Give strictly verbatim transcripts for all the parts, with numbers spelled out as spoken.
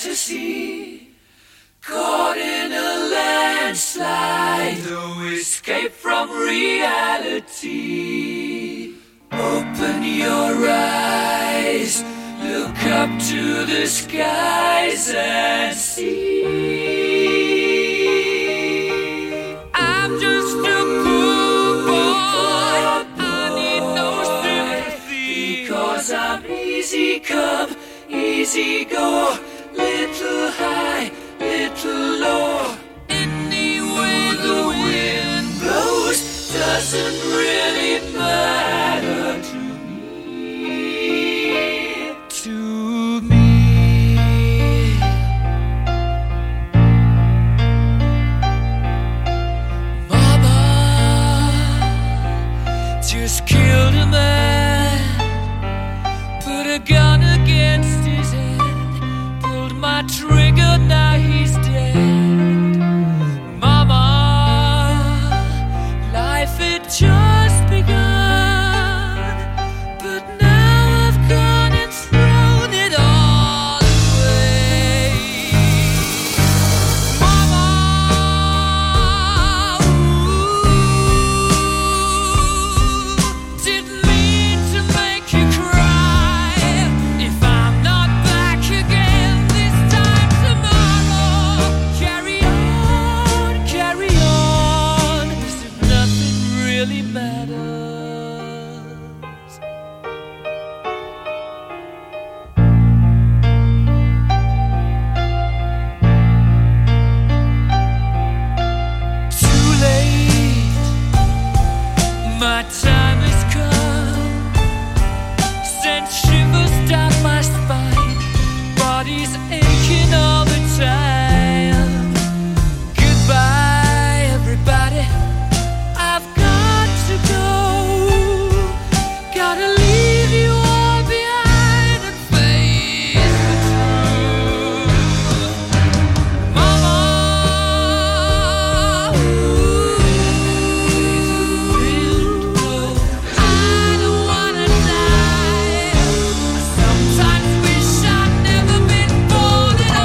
fantasy, caught in a landslide, no escape from reality. Open your eyes, look up to the skies and see. I'm just a poor boy, I need no sympathy, because I'm easy come, easy go, little high, little low. Any way the wind blows doesn't really matter to me, to me. Mama just killed a man, put a gun against his head, pulled my trigger, now he's dead. Mama, life had just begun, but now I've gone and thrown it all away. Mama, ooh, didn't mean to make you cry. If I'm not back again this time tomorrow, carry on, carry on, as if nothing really matters. Too late, my time has come, sent shivers down my spine, body's aching all the time. Goodbye, everybody, I've got to go, gotta leave you all behind and face the truth. Mama, ooh, I don't wanna die. I sometimes wish I'd never been born at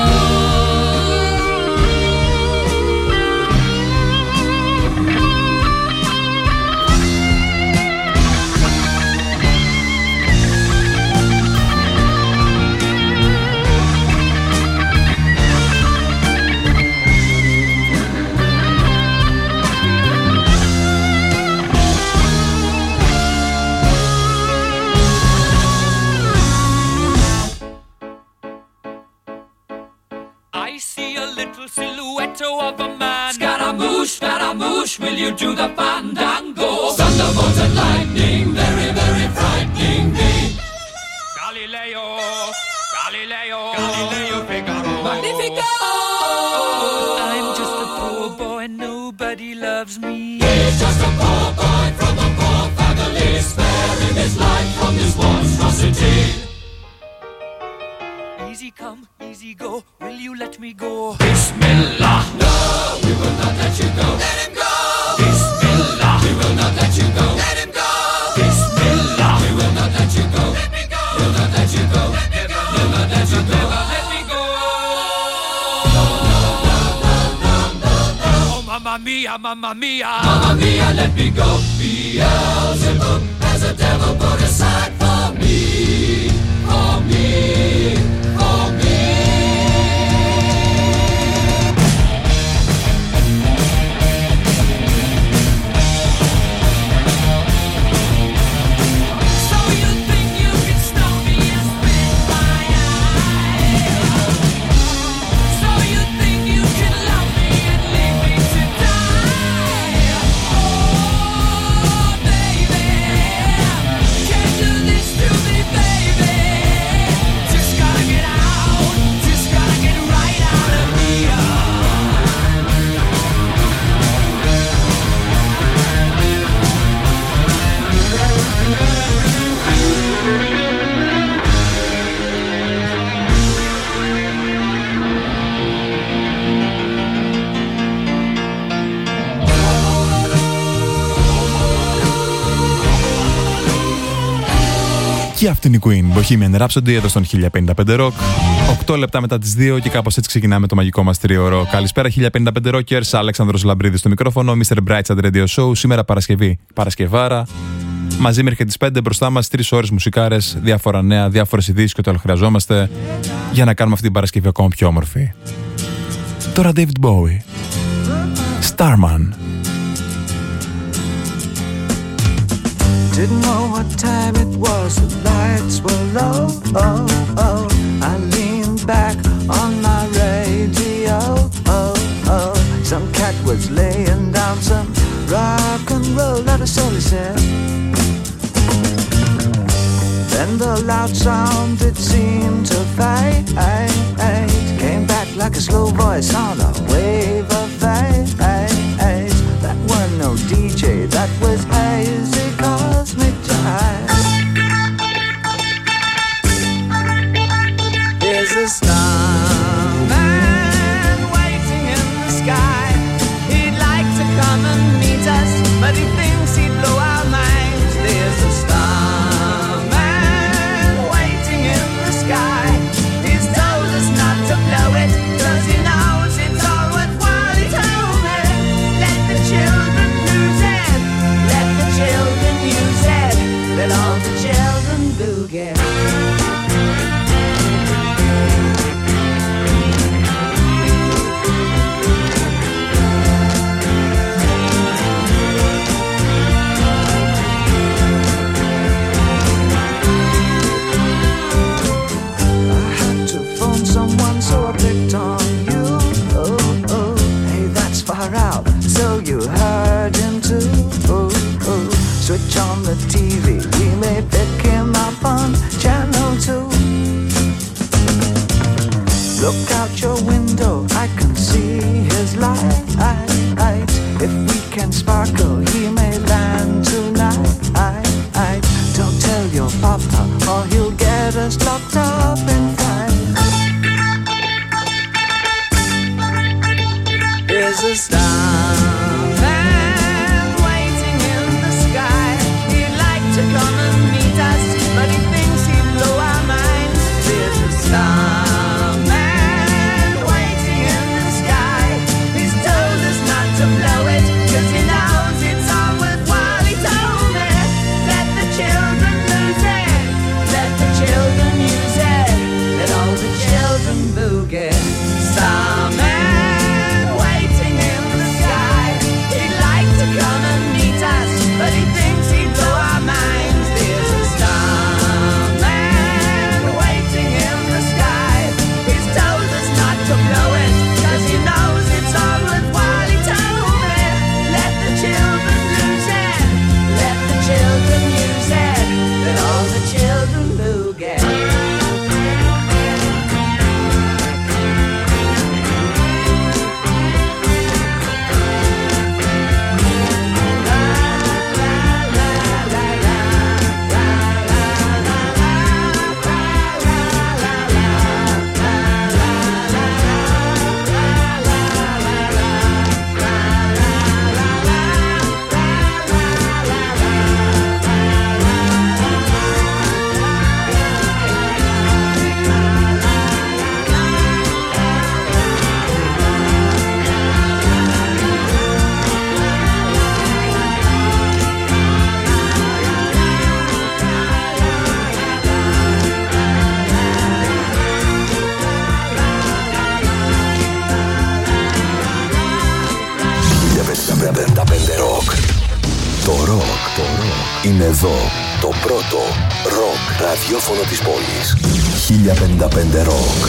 I see a little silhouette of a man. Scaramouche, Scaramouche, will you do the fandango? Thunderbolt and lightning, very, very frightening me. Galileo, Galileo, Galileo Figaro. Magnifico! I'm just a poor boy, nobody loves me. He's just a poor boy from a poor family, sparing his life from this monstrosity. Easy come, easy go, will you let me go? Bismillah! No, we will not let you go. Let him go! Bismillah! We will not let you go. Let him go! Bismillah! We will not let you go. Let me go! We'll not let you go. Let me go! We'll not let you go. Let me go! No, no, no, no, no, no, no. Oh, mamma mia, mamma mia! Mamma mia, let me go. Beelzebub has a devil put aside for me. For me. For me. So you think you can stop me and spit my eye? So you think you can love me and leave me to die? Oh, baby, can't do this to me, baby. Just Και αυτή είναι η Queen, Bohemian Rhapsody, εδώ στον χίλια πενήντα πέντε Rock. οκτώ λεπτά μετά τις δύο και κάπως έτσι ξεκινάμε το μαγικό μας τρίωρο. Καλησπέρα χίλια πενήντα πέντε Rockers, Αλέξανδρος Λαμπρίδης στο μικρόφωνο, μίστερ Brightside Radio Show. Σήμερα Παρασκευή, Παρασκευάρα. Μαζί μέχρι και τις πέντε μπροστά μας, τρεις ώρες μουσικάρες, διάφορα νέα, διάφορες ειδήσεις και ό,τι άλλο χρειαζόμαστε για να κάνουμε αυτή την Παρασκευή ακόμα πιο όμορφη. Τώρα David Bowie, Starman. Didn't know what time it was, the lights were low, oh, oh. I leaned back on my radio, oh, oh. Some cat was laying down some rock and roll, not a soul, he said. Then the loud sound, it seemed to fade, came back like a slow voice on a wave of fate. That wasn't no D J, that was hazy cosmic jive. There's a starman waiting in the sky. He'd like to come and meet us, but he thinks he'd blow our minds. There's a starman waiting in the sky. He's told us not to blow it, 'cause he knows it's all worthwhile. He told me, let the children lose it, let the children use it, let all the children boogie. So I picked on you, oh, oh. Hey, that's far out, so you heard him too, oh, oh. Switch on the T V, we may pick him up on channel two. Look out your window, I can see his light. If we can sparkle, he may land tonight. Don't tell your papa, or he'll get us locked up in fight. There's a starman waiting in the sky. He'd like to come and meet us, but he thinks he'd blow our minds. There's a starman waiting in the sky. He's told us not to blow it, 'cause he knows it's all worthwhile. He told me, let the children lose it, let the children use it, let all the children boogie. Starman come and meet us, but he thinks he'd blow our minds. There's a starman waiting in the sky. He's told us not to blow it, 'cause he knows it's all worthwhile. He told me, let the children lose it, let the children use it, let all the children boogie. Rock. Το rock, το rock είναι εδώ. Το πρώτο rock ραδιόφωνο της πόλης. χίλια πενήντα πέντε Rock.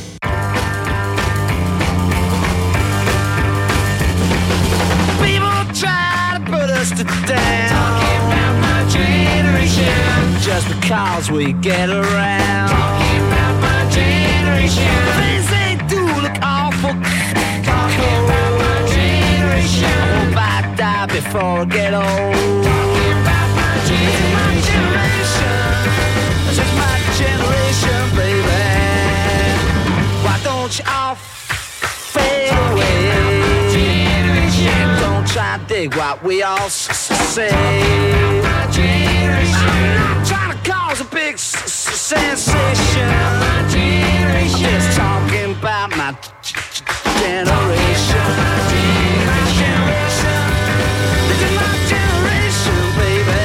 People try to put us to down, talking about my generation, just because we get around. Talking about my generation, things they do look awful. Talking about my generation, I hope I die before I get old. Talking about my generation, this is my generation, baby. Why don't you all fade away? And don't try to dig what we all say. I'm not trying to cause cause a big s- s- sensation. My generation. I'm just talking about my g- g- generation. My generation. This is my generation, baby.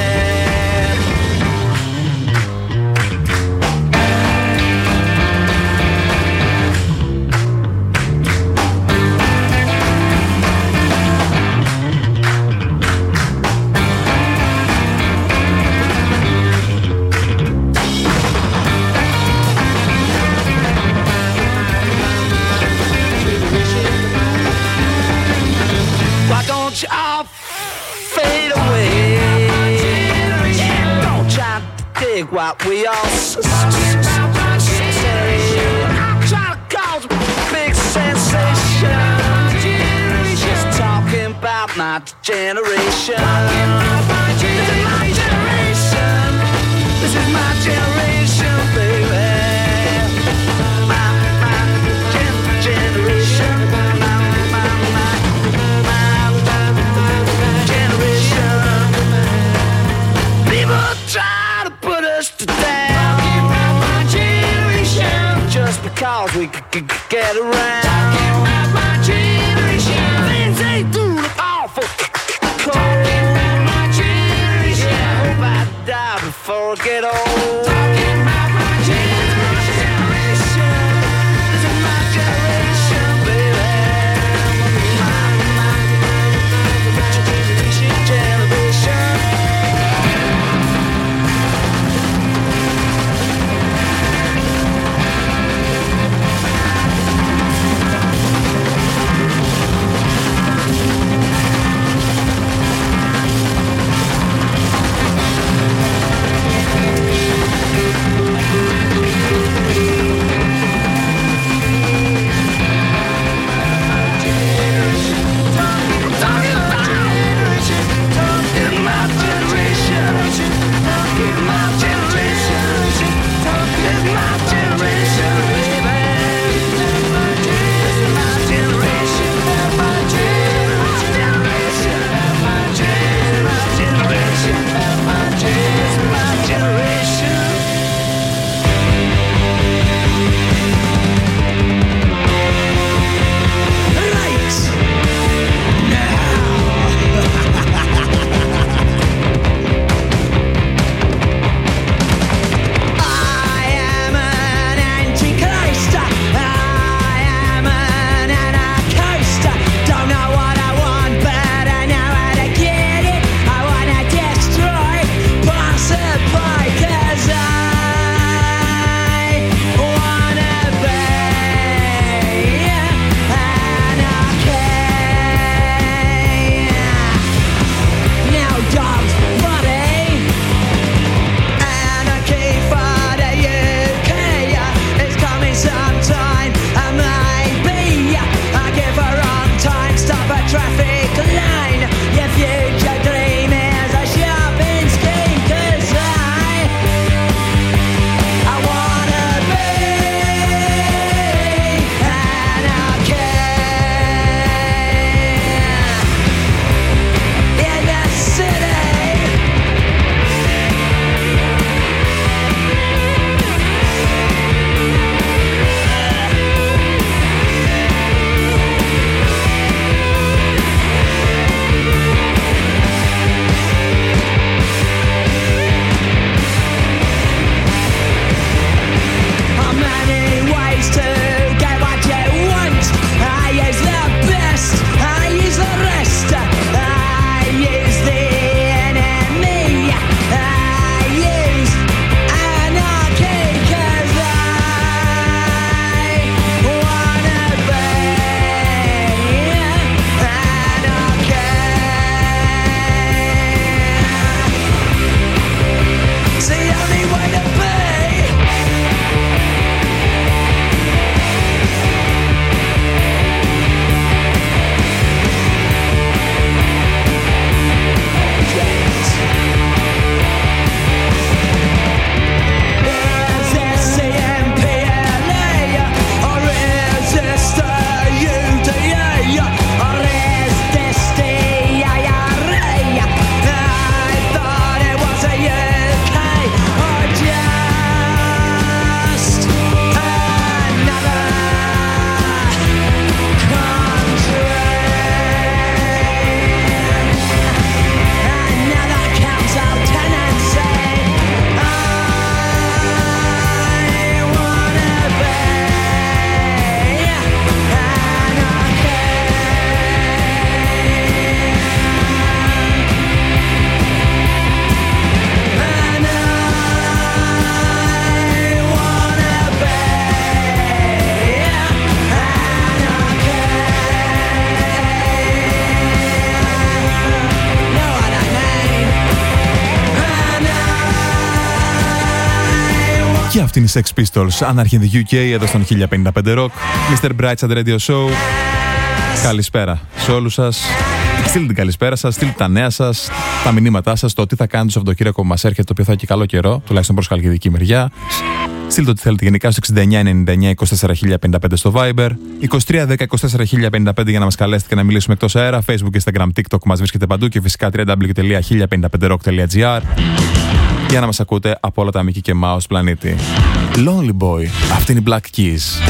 Why don't you all fade away? Yeah, don't try to dig what we all s- s- s- say. I'm trying to cause a big sensation. Just talking about my generation. This is my generation. This is my generation, baby. My, my gen- generation. My, my, my. People try to put us to down. My generation. Just because we c- c- get around. My generation. Things they do look awful cold. My generation. I hope I die before I get old. Talking about my generation. This is my generation, baby. My, my, my generation, generation. Αυτή είναι η Sex Pistols, Anarchy in the γιου κέι, εδώ στον χίλια πενήντα πέντε Rock. μίστερ Brightside Radio Show. Καλησπέρα σε όλους σας. Στείλτε την καλησπέρα σας, στείλτε τα νέα σας, τα μηνύματά σας, το τι θα κάνετε το Σαββατοκύριακο που μας έρχεται, το οποίο θα έχει και καλό καιρό, τουλάχιστον προς χαλκιδική μεριά. Στείλτε ό,τι θέλετε γενικά στο εξήντα εννιά ενενήντα εννιά είκοσι τέσσερα χίλια πενήντα πέντε στο Viber, είκοσι τρία δέκα είκοσι τέσσερα χίλια πενήντα πέντε για να μας καλέσετε και να μιλήσουμε εκτός αέρα, Facebook, Instagram, TikTok μας βρίσκεται παντού και φυσικά double-u double-u double-u τελεία χίλια πενήντα πέντε rock τελεία τζι άρ για να μας ακούτε από όλα τα Mickey και Mouse πλανήτη. Lonely Boy, αυτή είναι η Black Keys.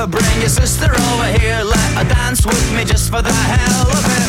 bring your sister over here, let her dance with me just for the hell of it.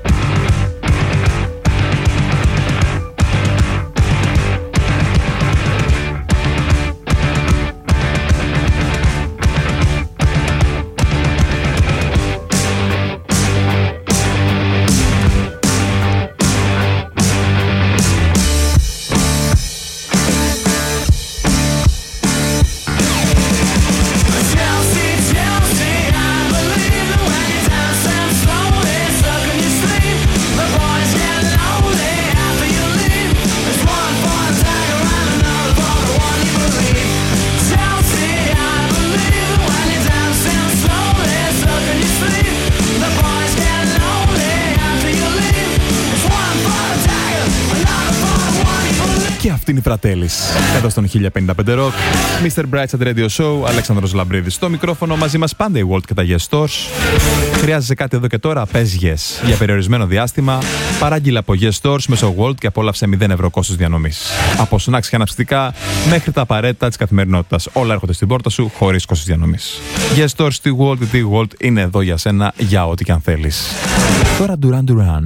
Είναι η Φρατέλης, εδώ στον χίλια πενήντα πέντε Rock. μίστερ Brightside Radio Show, Αλέξανδρος Λαμπρίδης στο μικρόφωνο. Μαζί μας πάντα η World και τα Yes Stores. Χρειάζεσαι κάτι εδώ και τώρα, πες Yes. Για περιορισμένο διάστημα, παράγγειλα από Yes Stores μέσω World και απόλαυσε μηδέν ευρώ κόστος διανομής. Από σνακς και αναψυκτικά μέχρι τα απαραίτητα της καθημερινότητας. Όλα έρχονται στην πόρτα σου χωρίς κόστος διανομής. Yes Stores στη World, γιατί η World είναι εδώ για σένα, για ό,τι και αν θέλεις. Τώρα Duran Duran.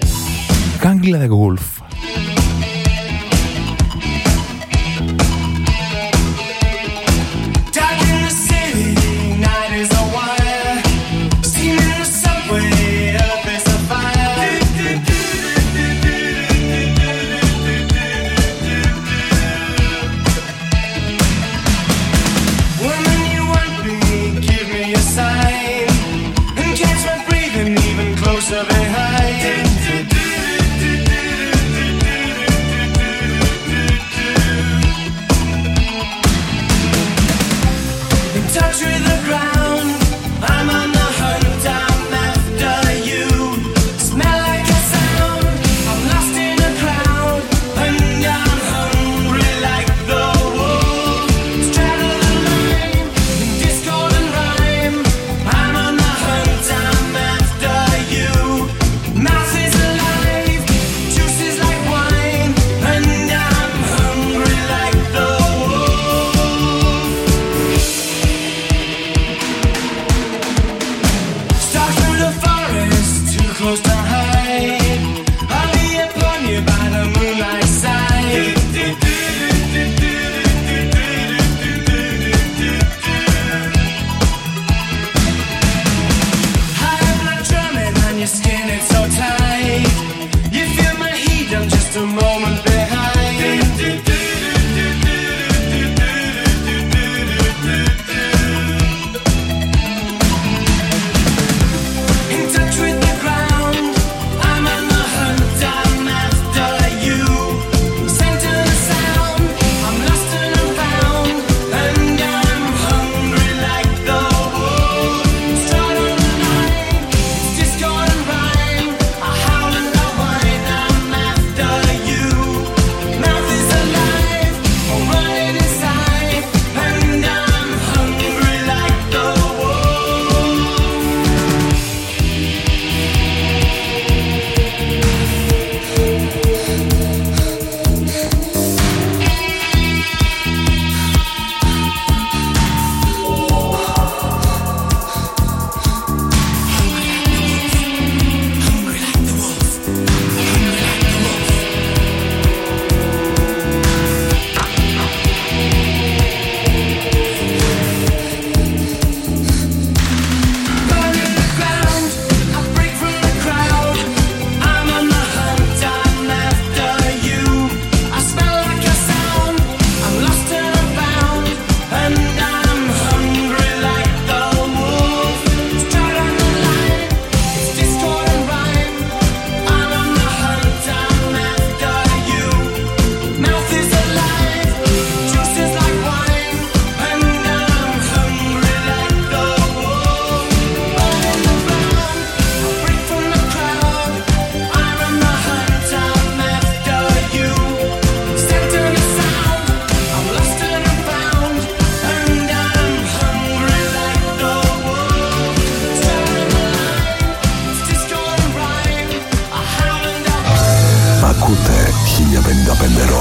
Hungry Like a Wolf.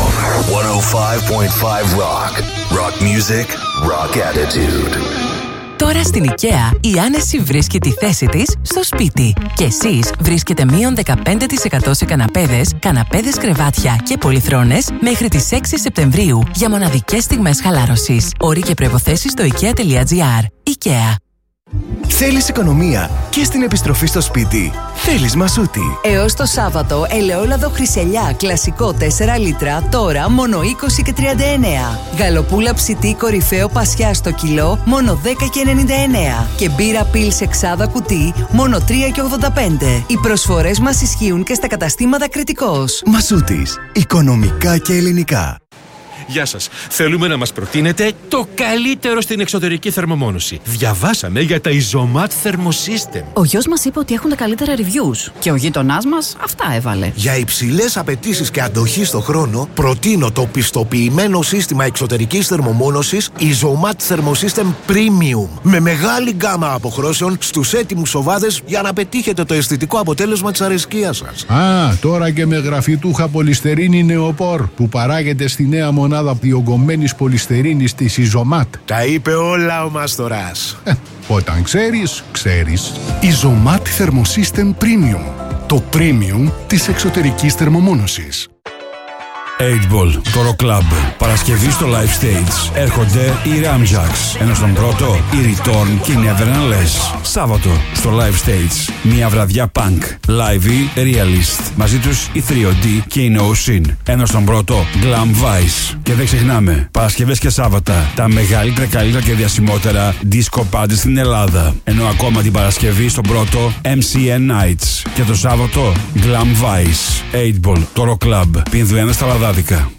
εκατόν πέντε κόμμα πέντε Rock. Rock music, rock attitude. Τώρα στην IKEA η άνεση βρίσκει τη θέση της στο σπίτι. Και εσείς βρίσκετε μείον δεκαπέντε τοις εκατό σε καναπέδες, καναπέδες κρεβάτια και πολυθρόνες μέχρι τις έξι Σεπτεμβρίου για μοναδικές στιγμές χαλάρωσης. Όροι και προϋποθέσεις στο ikea.gr. IKEA. Θέλεις οικονομία και στην επιστροφή στο σπίτι. Θέλεις Μασούτη. Έως το Σάββατο, ελαιόλαδο Χρυσελιά κλασικό τέσσερα λίτρα, τώρα μόνο είκοσι και τριάντα εννέα. Γαλοπούλα ψητή κορυφαίο πασιά στο κιλό, μόνο δέκα και ενενήντα εννέα. Και μπύρα πιλς εξάδα κουτί, μόνο τρία και ογδόντα πέντε. Οι προσφορές μας ισχύουν και στα καταστήματα Κρητικός. Μασούτης. Οικονομικά και ελληνικά. Γεια σας. Θέλουμε να μας προτείνετε το καλύτερο στην εξωτερική θερμομόνωση. Διαβάσαμε για τα Isomat Thermosystem. Ο γιος μας είπε ότι έχουν τα καλύτερα reviews και ο γείτονάς μας αυτά έβαλε. Για υψηλές απαιτήσεις και αντοχή στο χρόνο, προτείνω το πιστοποιημένο σύστημα εξωτερικής θερμομόνωσης Isomat Thermosystem Premium. Με μεγάλη γκάμα αποχρώσεων στους έτοιμους σοβάδες για να πετύχετε το αισθητικό αποτέλεσμα της αρεσκίας σας. Α, τώρα και με γραφιτούχα πολυστερίνη νεοπόρ που παράγεται στη νέα μονάδα διογκωμένης πολυστερίνης της Isomat. Τα είπε όλα ο Μάστορας. Ε, όταν ξέρεις, ξέρεις. Isomat Thermosystem Premium. Το premium της εξωτερικής θερμομόνωσης. οκτώ Ball, το Rock Club. Παρασκευή στο Live Stage. Έρχονται οι Ramjacks. Ενώ στον πρώτο, η Return και οι Nevertheless. Σάββατο στο Live Stage. Μια βραδιά punk. Live Realist. Μαζί τους η θρι ο ντι και η No Sin. Ενώ στον πρώτο, Glam Vice. Και δεν ξεχνάμε, Παρασκευές και Σάββατα, τα μεγαλύτερα, καλύτερα και διασημότερα disco party στην Ελλάδα. Ενώ ακόμα την Παρασκευή στον πρώτο, εμ σι εν Nights. Και το Σάββατο, Glam Vice. οκτώ Ball, το Rock Club. Πινδουένα στα Λαδάδικα.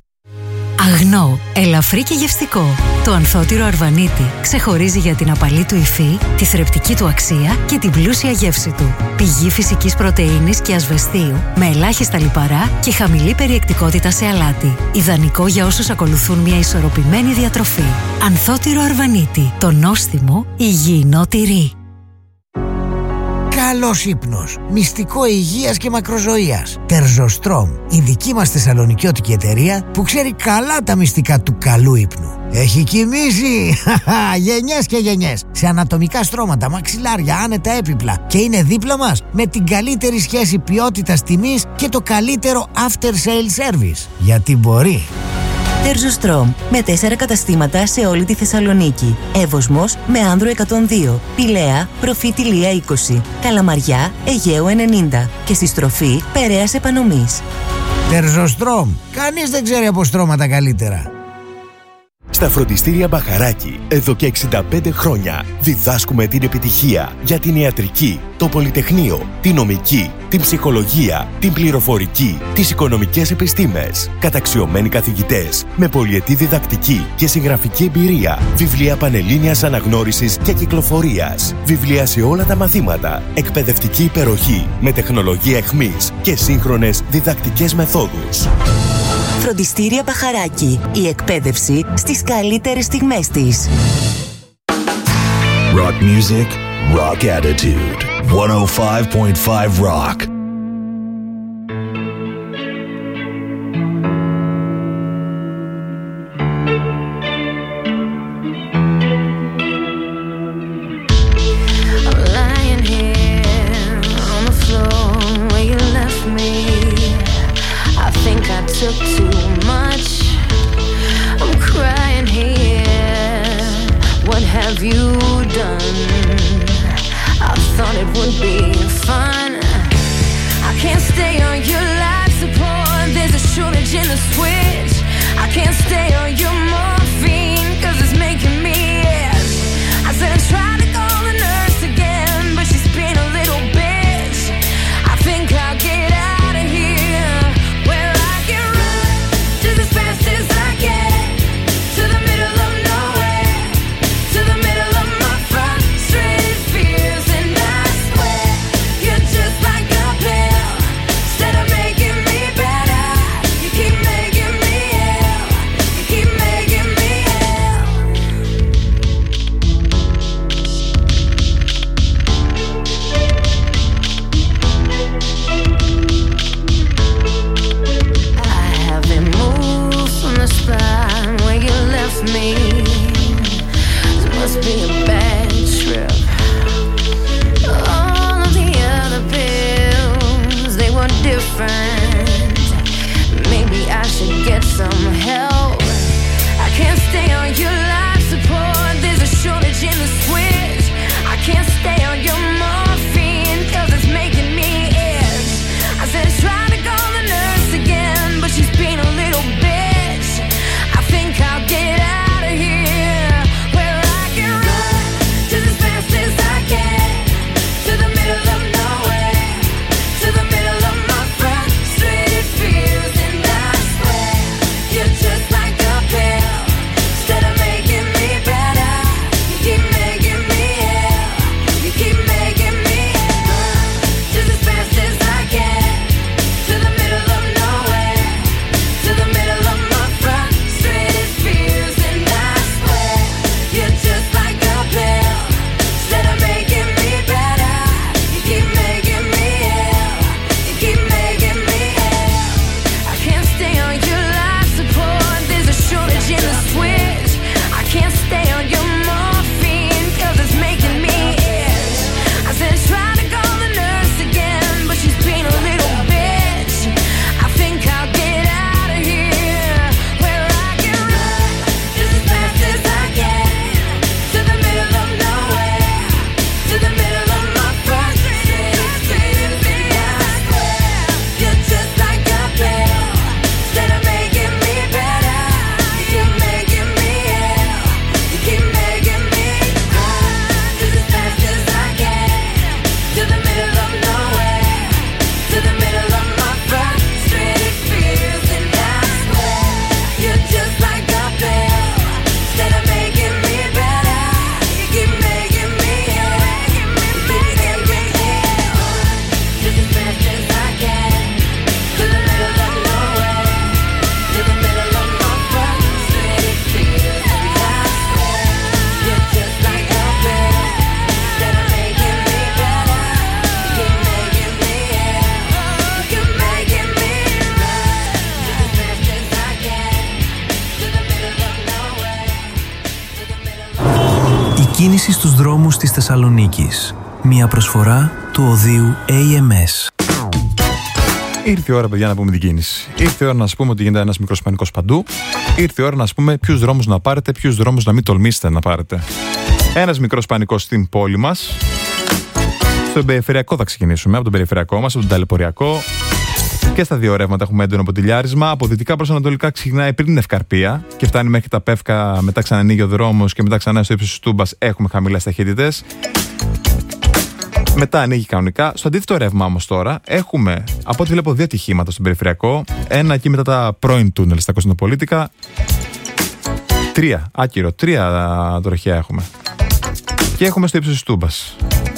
Αγνό, ελαφρύ και γευστικό. Το ανθότυρο Αρβανίτη ξεχωρίζει για την απαλή του υφή, τη θρεπτική του αξία και την πλούσια γεύση του. Πηγή φυσικής πρωτεΐνης και ασβεστίου, με ελάχιστα λιπαρά και χαμηλή περιεκτικότητα σε αλάτι. Ιδανικό για όσους ακολουθούν μια ισορροπημένη διατροφή. Ανθότυρο Αρβανίτη, το νόστιμο υγιεινό τυρί. Καλός ύπνος, μυστικό υγείας και μακροζωίας. Τερζοστρόμ, η δική μας θεσσαλονικιώτικη εταιρεία που ξέρει καλά τα μυστικά του καλού ύπνου. Έχει κοιμήσει γενιές και γενιές σε ανατομικά στρώματα, μαξιλάρια, άνετα έπιπλα και είναι δίπλα μας με την καλύτερη σχέση ποιότητας τιμής και το καλύτερο after sale service. Γιατί μπορεί. Τερζοστρόμ, με τέσσερα καταστήματα σε όλη τη Θεσσαλονίκη. Εύωσμος με Άνδρο εκατόν δύο, Πηλαία, Προφήτη Λία είκοσι, Καλαμαριά, Αιγαίου ενενήντα και στη στροφή Περαίας Επανομής. Τερζοστρόμ, κανείς δεν ξέρει από στρώματα καλύτερα. Στα φροντιστήρια Μπαχαράκη, εδώ και εξήντα πέντε χρόνια, διδάσκουμε την επιτυχία για την ιατρική, το πολυτεχνείο, την νομική, την ψυχολογία, την πληροφορική, τις οικονομικές επιστήμες. Καταξιωμένοι καθηγητές, με πολυετή διδακτική και συγγραφική εμπειρία. Βιβλία πανελλήνιας αναγνώρισης και κυκλοφορίας. Βιβλία σε όλα τα μαθήματα. Εκπαιδευτική υπεροχή, με τεχνολογία εχμής και σύγχρονες διδακτικές μεθόδους. Φροντιστήρια Μπαχαράκη. Η εκπαίδευση στις καλύτερες στιγμές της. Rock music, rock attitude. εκατόν πέντε κόμμα πέντε Rock. Took too much. I'm crying here. What have you done? I thought it would be fun. κίνηση στους δρόμους της Θεσσαλονίκης. Μια προσφορά του οδείου έι εμ ες. Ήρθε η ώρα, παιδιά, να πούμε την κίνηση. Ήρθε η ώρα να σας πούμε ότι γίνεται ένας μικρός πανικός παντού. Ήρθε η ώρα να σας πούμε ποιους δρόμους να πάρετε, ποιους δρόμους να μην τολμήσετε να πάρετε. Ένας μικρός πανικός στην πόλη μας. Στο περιφερειακό θα ξεκινήσουμε, από τον περιφερειακό μας, από τον ταλαιπωριακό. Και στα δύο ρεύματα έχουμε έντονο ποτηλιάρισμα. Από δυτικά προς ανατολικά ξεκινάει πριν την Ευκαρπία και φτάνει μέχρι τα Πεύκα. Μετά ξανανοίγει ο δρόμος και μετά ξανά στο ύψος της Τούμπας έχουμε χαμηλές ταχύτητες. Μετά ανοίγει κανονικά. Στο αντίθετο ρεύμα όμως τώρα έχουμε, από ό,τι βλέπω, δύο ατυχήματα στον περιφερειακό. Ένα εκεί μετά τα πρώην τούνελ στα Κωνσταντινοπολίτικα. Τρία, άκυρο, τρία τροχιά έχουμε. Και έχουμε στο ύψος της Τούμπας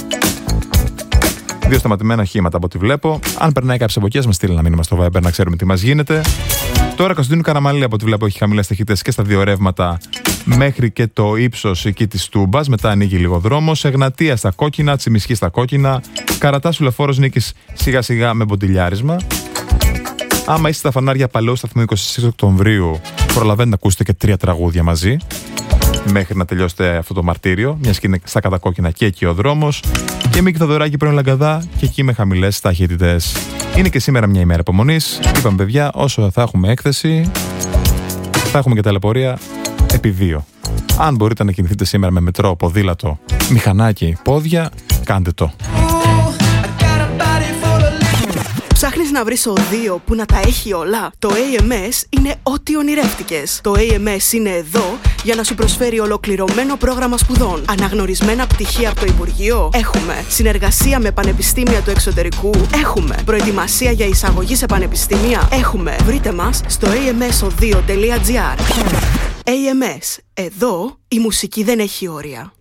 δύο σταματημένα οχήματα από ό,τι βλέπω. Αν περνάει κάποιες από εκεί, μας στείλει ένα μήνυμα στο Viber να ξέρουμε τι μας γίνεται. Τώρα Κωνσταντίνου Καραμαλή, από ό,τι βλέπω, έχει χαμηλές ταχύτητες και στα δύο ρεύματα μέχρι και το ύψος εκεί της Τούμπας. Μετά ανοίγει λίγο δρόμος. Εγνατία στα κόκκινα, Τσιμισχή στα κόκκινα. Καρατάσου Λεωφόρος Νίκης σιγά σιγά με μποντιλιάρισμα. Άμα είστε στα φανάρια Παλαιού Σταθμού είκοσι έξι Οκτωβρίου, προλαβαίνετε να ακούσετε και τρία τραγούδια μαζί μέχρι να τελειώσετε αυτό το μαρτύριο. Μια και είναι στα κατακόκκινα και εκεί ο δρόμος. Και Μίκη Θοδωράκη πρώην Λαγκαδά και εκεί με χαμηλές ταχύτητες. Είναι και σήμερα μια ημέρα υπομονής. Είπαμε, παιδιά, όσο θα έχουμε έκθεση, θα έχουμε και ταλαιπωρία επί δύο. Αν μπορείτε να κινηθείτε σήμερα με μετρό, ποδήλατο, μηχανάκι, πόδια, κάντε το. Ψάχνεις να βρεις οδείο που να τα έχει όλα? Το έι εμ ες είναι ό,τι ονειρεύτηκες. Το έι εμ ες είναι εδώ για να σου προσφέρει ολοκληρωμένο πρόγραμμα σπουδών. Αναγνωρισμένα πτυχία από το Υπουργείο. Έχουμε. Συνεργασία με πανεπιστήμια του εξωτερικού. Έχουμε. Προετοιμασία για εισαγωγή σε πανεπιστήμια. Έχουμε. Βρείτε μας στο έι εμ ες οδείο τελεία τζι άρ. έι εμ ες. Εδώ η μουσική δεν έχει όρια.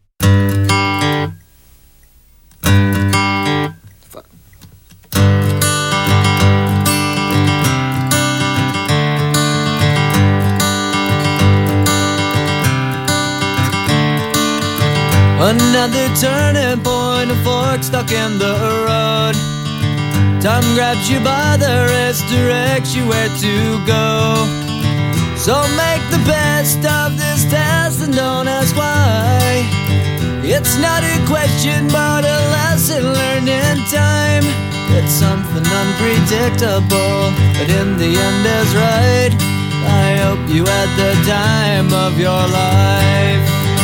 Another turning point, a fork stuck in the road. Time grabs you by the wrist, directs you where to go. So make the best of this test and don't ask why. It's not a question but a lesson learned in time. It's something unpredictable, but in the end is right. I hope you had the time of your life.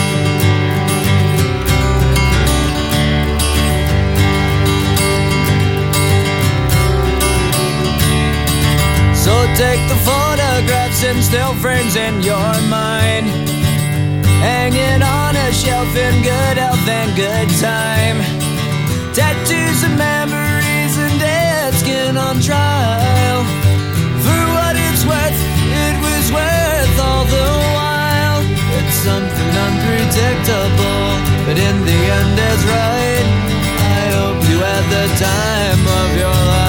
So take the photographs and still frames in your mind, hanging on a shelf in good health and good time. Tattoos and memories and dead skin on trial. For what it's worth, it was worth all the while. It's something unpredictable, but in the end is right. I hope you had the time of your life.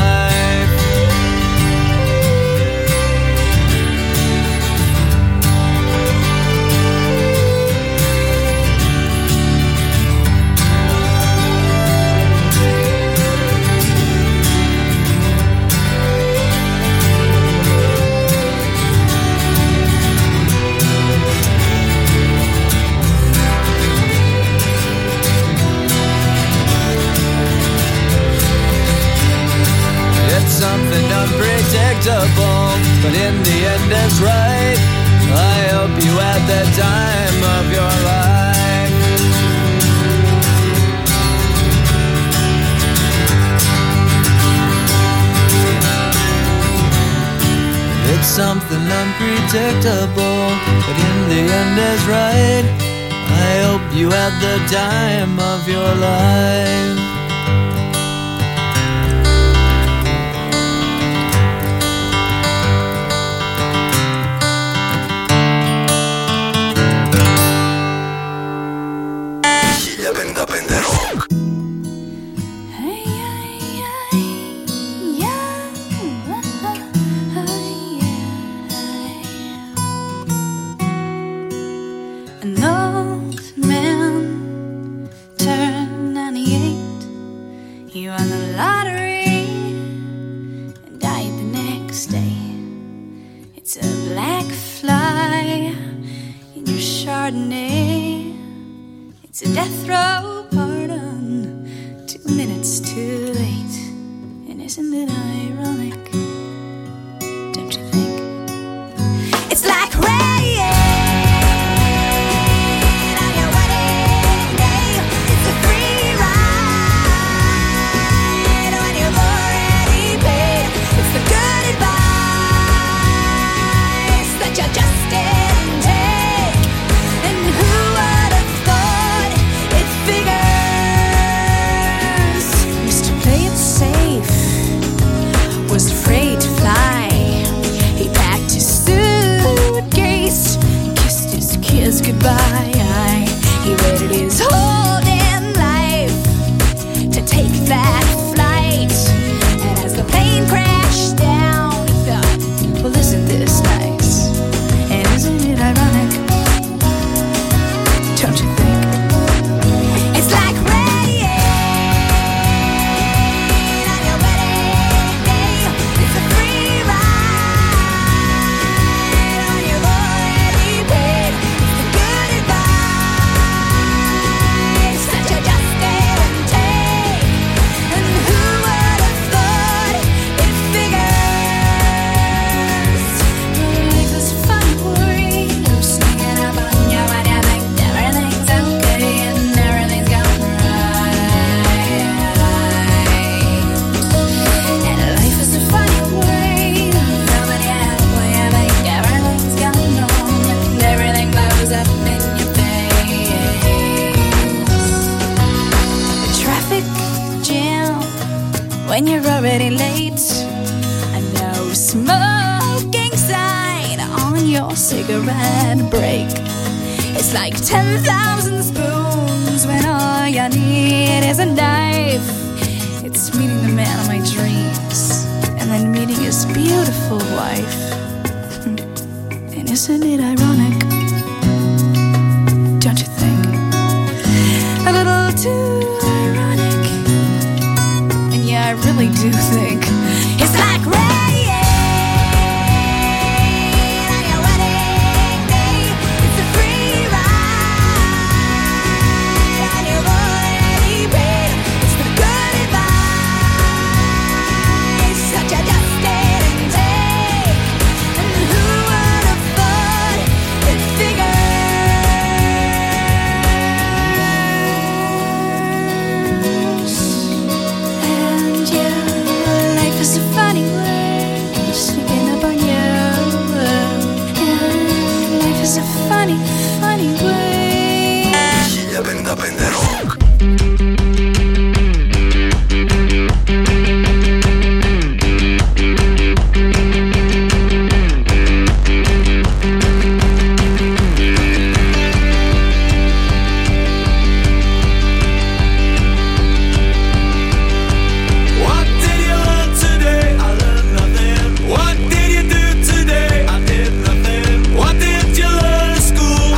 Something unpredictable, but in the end is right. I hope you had the time of your life. It's something unpredictable, but in the end is right. I hope you had the time of your life. It's a death row pardon, two minutes too late. And isn't it ironic? Don't you think? It's like rain on your wedding day. It's a free ride when you've already paid. It's the good advice that you just didn't take. And who would have thought it figures? Used to play it safe, was afraid to fly. He packed his suitcase, kissed his kids goodbye. He waited his whole damn life to take that flight. And as the plane crashed down, he thought, well, isn't this nice? And isn't it ironic? Don't you think? It's like rain on your wedding day. It's a free ride when you've already paid. It's the good advice that you just didn't take. And who would have thought it figures? Life is fun for you, sneaking up on you when you think everything's okay and everything's going right. And life is a funny way, nobody has when you think everything's going wrong and everything blows up in your face. The traffic jam when you're already late. A no smoking sign on your cigarette break. It's like ten thousand spoons when all you need is a knife. It's meeting the man of my dreams and then meeting his beautiful wife. And isn't it ironic? Don't you think? A little too ironic. And yeah, I really do think it's like rain on your wedding day. It's a free ride and you've already paid. It's the good advice that you just didn't take. And who would have thought it figures? And yeah, life is a funny way, sneaking up on you. Yeah, life is a funny, funny way. χίλια πενήντα πέντε Rock. What did you learn today? I learned nothing. What did you do today? I did nothing. What did you learn at school?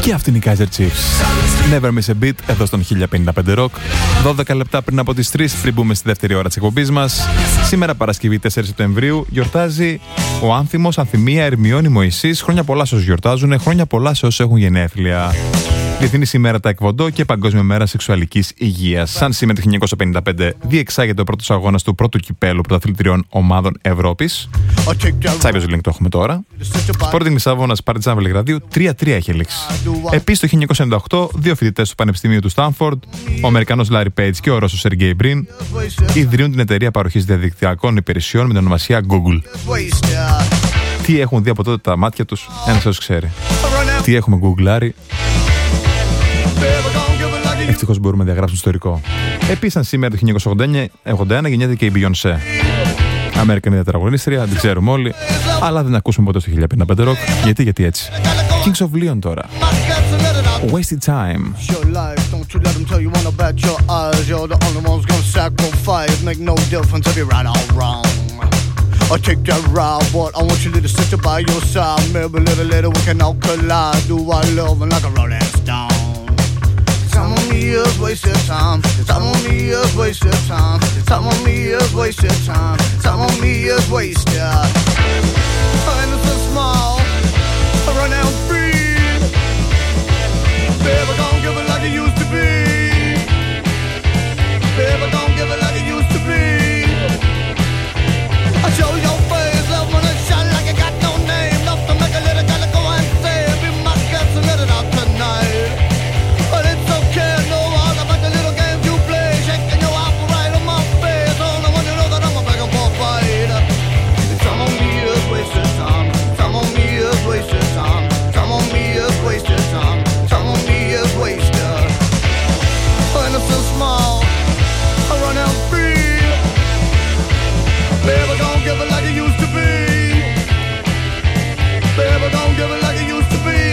Και αυτή είναι η Kaiser Chiefs. Never miss a beat, εδώ στον χίλια πενήντα πέντε Rock. δώδεκα λεπτά πριν από τις τρεις, πριν μπούμε στη δεύτερη ώρα της εκπομπής μας. Σήμερα Παρασκευή τέσσερις Σεπτεμβρίου γιορτάζει ο άνθιμος Ανθυμία Ερμιώνη Μωυσής. Χρόνια πολλά σε όσους γιορτάζουν, χρόνια πολλά σε όσους έχουν γενέθλια. Διεθνή ημέρα τα εκβοντό και Παγκόσμια μέρα σεξουαλικής υγείας. Σαν σήμερα το χίλια εννιακόσια πενήντα πέντε διεξάγεται ο πρώτος αγώνας του πρώτου κυπέλου πρωταθλητριών ομάδων Ευρώπης. Champions League το έχουμε τώρα. Sporting Λισαβόνας Partizan Βελιγραδίου τρία τρία έχει λήξει. Επίσης το χίλια εννιακόσια ενενήντα οκτώ δύο φοιτητές του Πανεπιστημίου του Στάνφορντ, ο Αμερικανός Λάρι Πέιτς και ο Ρώσος Σεργέι Μπριν, ιδρύουν την εταιρεία παροχής διαδικτυακών υπηρεσιών με την ονομασία Google. Τι έχουν δει από τότε τα μάτια τους, ένας όσος ξέρει. Τι έχουμε Google. Ευτυχώς μπορούμε να διαγράψουμε ιστορικό. Επίσης, σήμερα το χίλια εννιακόσια ογδόντα ένα γεννιέται και η Beyoncé. Αμερικανίδα τραγουδίστρια, την ξέρουμε όλοι, αλλά δεν ακούσουμε ποτέ στο χίλια πενήντα πέντε Rock. Γιατί, γιατί έτσι. Kings of Leon τώρα. Wasted Time. Don't you let them tell you one about your eyes. You're the only ones gonna sacrifice. Make no difference if you're right or wrong. I'll take that ride, but I want you little sister by your side. Maybe little, little, we can all collide. Do I love and like a rolling stone. Time on me is wasted time. Time on me is wasted time. Time on me is wasted time. Time on me is wasted. Innocent small, I run out free. Baby, don't give it like it used to be. Baby, don't give it like it used to be. I show your face up when it shine like you got no name. Enough to make a little girl go and say, be my guest and let it out tonight. But it's okay, I know all about the little games you play. Shaking your apple right on my face. Oh, no one you know that I'm a begging for a fight. Time on me is wasted time. Time on me is wasted time. Time on me is wasted time. Time on me is wasted. Innocent small, I run out free. Baby, don't give it like it used to be. Baby, don't give it like it used to be.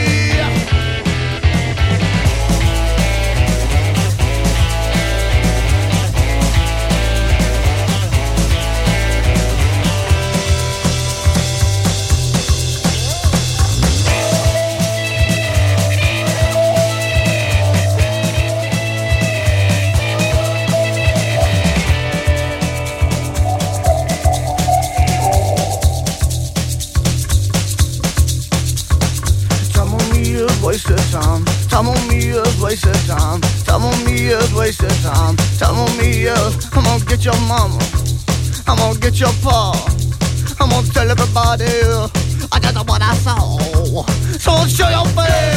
Wasted time. Time on me is wasted time. Time on me is wasted time. Time on me is. I'm gonna get your mama. I'm gonna get your pa. I'm gonna tell everybody I just what I saw. So show your face.